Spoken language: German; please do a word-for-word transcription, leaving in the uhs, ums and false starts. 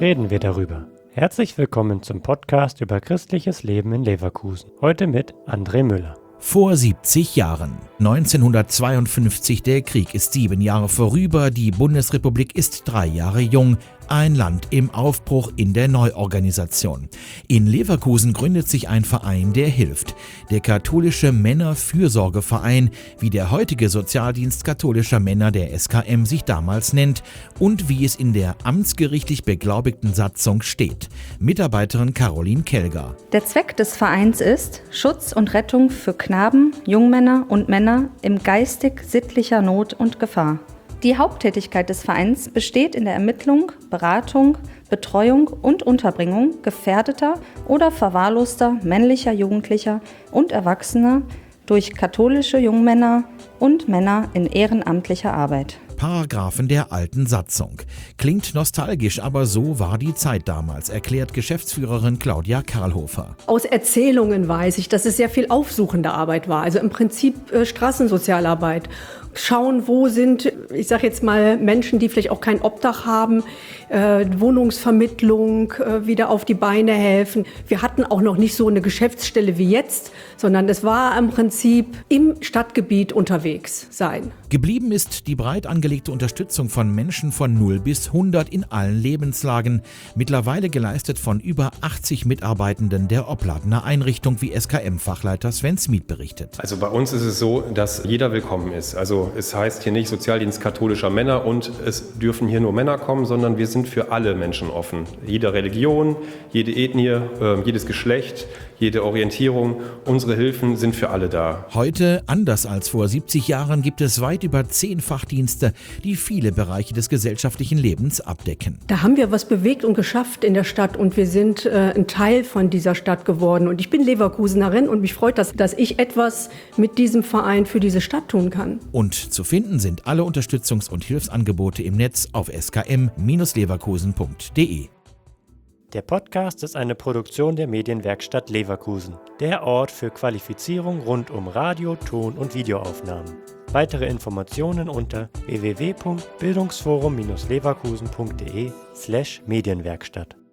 reden wir darüber. Herzlich willkommen zum Podcast über christliches Leben in Leverkusen. Heute mit André Müller. Vor siebzig Jahren. neunzehnhundertzweiundfünfzig, der Krieg ist sieben Jahre vorüber, die Bundesrepublik ist drei Jahre jung. Ein Land im Aufbruch in der Neuorganisation. In Leverkusen gründet sich ein Verein, der hilft. Der Katholische Männerfürsorgeverein, wie der heutige Sozialdienst katholischer Männer, der S K M, sich damals nennt und wie es in der amtsgerichtlich beglaubigten Satzung steht. Mitarbeiterin Caroline Kelger. Der Zweck des Vereins ist Schutz und Rettung für Knaben, Jungmänner und Männer in geistig-sittlicher Not und Gefahr. Die Haupttätigkeit des Vereins besteht in der Ermittlung, Beratung, Betreuung und Unterbringung gefährdeter oder verwahrloster männlicher Jugendlicher und Erwachsener durch katholische Jungmänner und Männer in ehrenamtlicher Arbeit. Paragraphen der alten Satzung. Klingt nostalgisch, aber so war die Zeit damals, erklärt Geschäftsführerin Claudia Karlhofer. Aus Erzählungen weiß ich, dass es sehr viel aufsuchende Arbeit war, also im Prinzip äh, Straßensozialarbeit. Schauen, wo sind, ich sage jetzt mal, Menschen, die vielleicht auch kein Obdach haben, äh, Wohnungsvermittlung, äh, wieder auf die Beine helfen. Wir hatten auch noch nicht so eine Geschäftsstelle wie jetzt, sondern es war im Prinzip im Stadtgebiet unterwegs sein. Geblieben ist die breit angelegte Unterstützung von Menschen von null bis hundert in allen Lebenslagen, mittlerweile geleistet von über achtzig Mitarbeitenden der Opladener Einrichtung, wie S K M-Fachleiter Sven Smith berichtet. Also bei uns ist es so, dass jeder willkommen ist. Also es heißt hier nicht Sozialdienst katholischer Männer und es dürfen hier nur Männer kommen, sondern wir sind für alle Menschen offen. Jede Religion, jede Ethnie, äh, jedes Geschlecht, jede Orientierung. Unsere Hilfen sind für alle da. Heute, anders als vor siebzig Jahren, gibt es weit über zehn Fachdienste, die viele Bereiche des gesellschaftlichen Lebens abdecken. Da haben wir was bewegt und geschafft in der Stadt und wir sind äh, ein Teil von dieser Stadt geworden. Und ich bin Leverkusenerin und mich freut das, dass ich etwas mit diesem Verein für diese Stadt tun kann. Und zu finden sind alle Unterstützungs- und Hilfsangebote im Netz auf s k m Bindestrich leverkusen punkt d e. Der Podcast ist eine Produktion der Medienwerkstatt Leverkusen, der Ort für Qualifizierung rund um Radio-, Ton- und Videoaufnahmen. Weitere Informationen unter w w w punkt bildungsforum Bindestrich leverkusen punkt d e slash Medienwerkstatt.